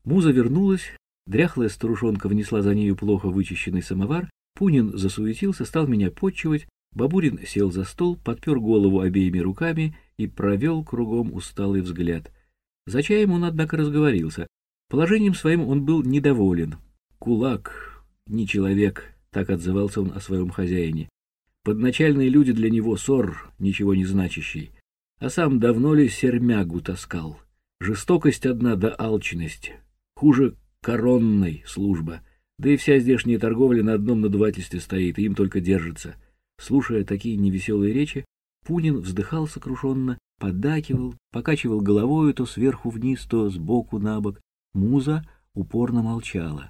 Муза вернулась, дряхлая старушонка внесла за нею плохо вычищенный самовар, Пунин засуетился, стал меня потчевать, Бабурин сел за стол, подпер голову обеими руками и провел кругом усталый взгляд. За чаем он, однако, разговорился. Положением своим он был недоволен. «Кулак, не человек», — так отзывался он о своем хозяине. «Подначальные люди для него ссор, ничего не значащий. А сам давно ли сермягу таскал? Жестокость одна да алчность. Хуже коронной служба. Да и вся здешняя торговля на одном надувательстве стоит, и им только держится». Слушая такие невеселые речи, Пунин вздыхал сокрушенно, поддакивал, покачивал головою то сверху вниз, то сбоку на бок. Муза упорно молчала.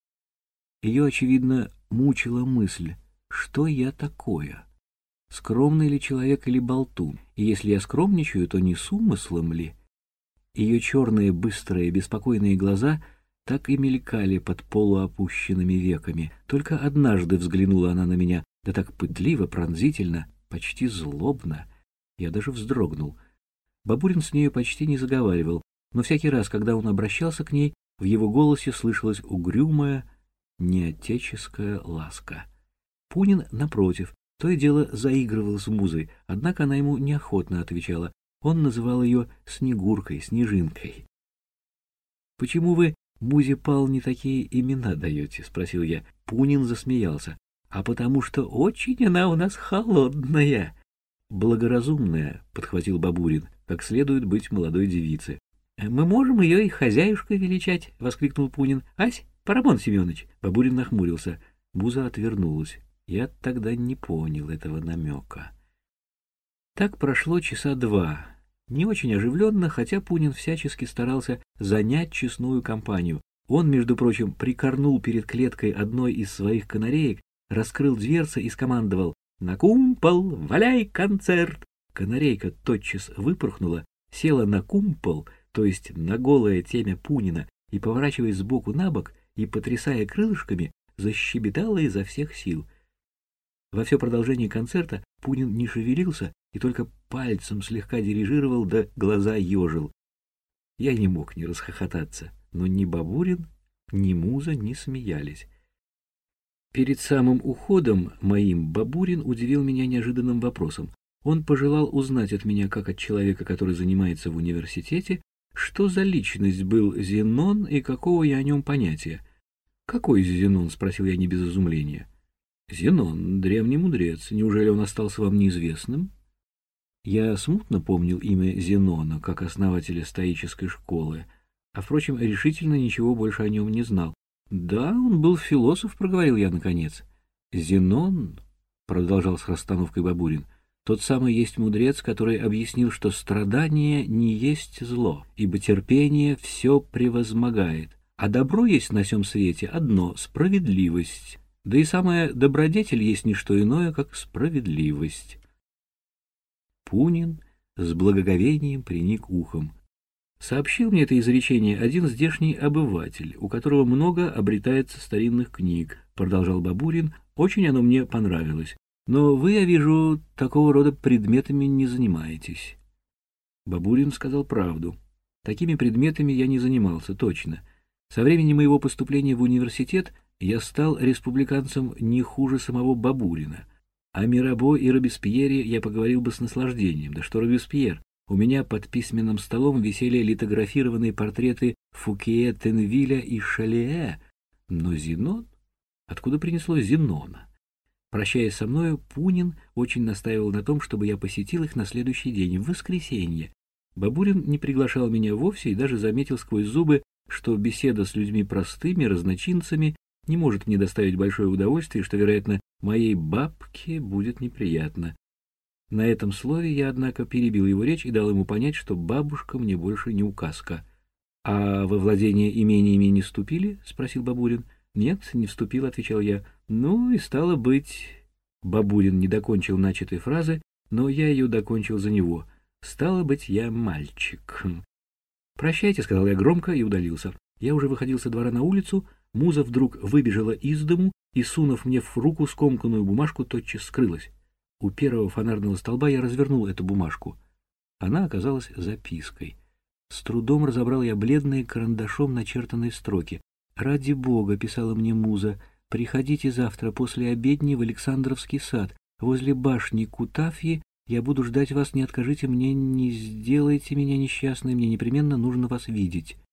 Ее, очевидно, мучила мысль, что я такое? Скромный ли человек или болтун? И если я скромничаю, то не с умыслом ли? Ее черные, быстрые, беспокойные глаза так и мелькали под полуопущенными веками. Только однажды взглянула она на меня, да так пытливо, пронзительно, почти злобно. Я даже вздрогнул. Бабурин с нею почти не заговаривал, но всякий раз, когда он обращался к ней, в его голосе слышалась угрюмая, неотеческая ласка. Пунин, напротив, то и дело заигрывал с Музой, однако она ему неохотно отвечала. Он называл ее Снегуркой, Снежинкой. — Почему вы Музе Павловне такие имена даете? — спросил я. Пунин засмеялся. — А потому что очень она у нас холодная. — Благоразумная, — подхватил Бабурин, — как следует быть молодой девице. — Мы можем ее и хозяюшкой величать, — воскликнул Пунин. — Ась, Парамон Семенович. Бабурин нахмурился. Муза отвернулась. Я тогда не понял этого намека. Так прошло часа два. Не очень оживленно, хотя Пунин всячески старался занять честную компанию. Он, между прочим, прикорнул перед клеткой одной из своих канареек, раскрыл дверцы и скомандовал: «На кумпол, валяй концерт!» Канарейка тотчас выпорхнула, села на кумпол, то есть на голое темя Пунина, и, поворачиваясь сбоку на бок и потрясая крылышками, защебетала изо всех сил. Во все продолжение концерта Пунин не шевелился и только пальцем слегка дирижировал, да глаза ежил. Я не мог не расхохотаться, но ни Бабурин, ни Муза не смеялись. Перед самым уходом моим Бабурин удивил меня неожиданным вопросом. Он пожелал узнать от меня, как от человека, который занимается в университете, что за личность был Зенон и какого я о нем понятия. «Какой Зенон?» — спросил я не без изумления. «Зенон, древний мудрец. Неужели он остался вам неизвестным?» Я смутно помнил имя Зенона, как основателя стоической школы, а, впрочем, решительно ничего больше о нем не знал. «Да, он был философ», — проговорил я наконец. «Зенон», — продолжал с расстановкой Бабурин, — «тот самый есть мудрец, который объяснил, что страдание не есть зло, ибо терпение все превозмогает, а добро есть на сем свете одно — справедливость». Да и самая добродетель есть не что иное, как справедливость. Пунин с благоговением приник ухом. Сообщил мне это изречение один здешний обыватель, у которого много обретается старинных книг, продолжал Бабурин. Очень оно мне понравилось. Но вы, я вижу, такого рода предметами не занимаетесь. Бабурин сказал правду. Такими предметами я не занимался, точно. Со времени моего поступления в университет я стал республиканцем не хуже самого Бабурина. О Мирабо и Робеспьере я поговорил бы с наслаждением. Да что Робеспьер? У меня под письменным столом висели литографированные портреты Фукье, Тенвиля и Шалеэ. Но Зенон? Откуда принесло Зенона? Прощаясь со мною, Пунин очень настаивал на том, чтобы я посетил их на следующий день, в воскресенье. Бабурин не приглашал меня вовсе и даже заметил сквозь зубы, что беседа с людьми простыми, разночинцами, не может мне доставить большое удовольствие, что, вероятно, моей бабке будет неприятно. На этом слове я, однако, перебил его речь и дал ему понять, что бабушка мне больше не указка. — А во владение имениями не вступили? — спросил Бабурин. — Нет, не вступил, — отвечал я. — Ну и стало быть... Бабурин не докончил начатой фразы, но я ее докончил за него. — Стало быть, я мальчик. — Прощайте, — сказал я громко и удалился. Я уже выходил со двора на улицу. Муза вдруг выбежала из дому и, сунув мне в руку скомканную бумажку, тотчас скрылась. У первого фонарного столба я развернул эту бумажку. Она оказалась запиской. С трудом разобрал я бледные карандашом начертанные строки. «Ради Бога», — писала мне муза, — «приходите завтра после обедни в Александровский сад. Возле башни Кутафьи я буду ждать вас, не откажите мне, не сделайте меня несчастной, мне непременно нужно вас видеть».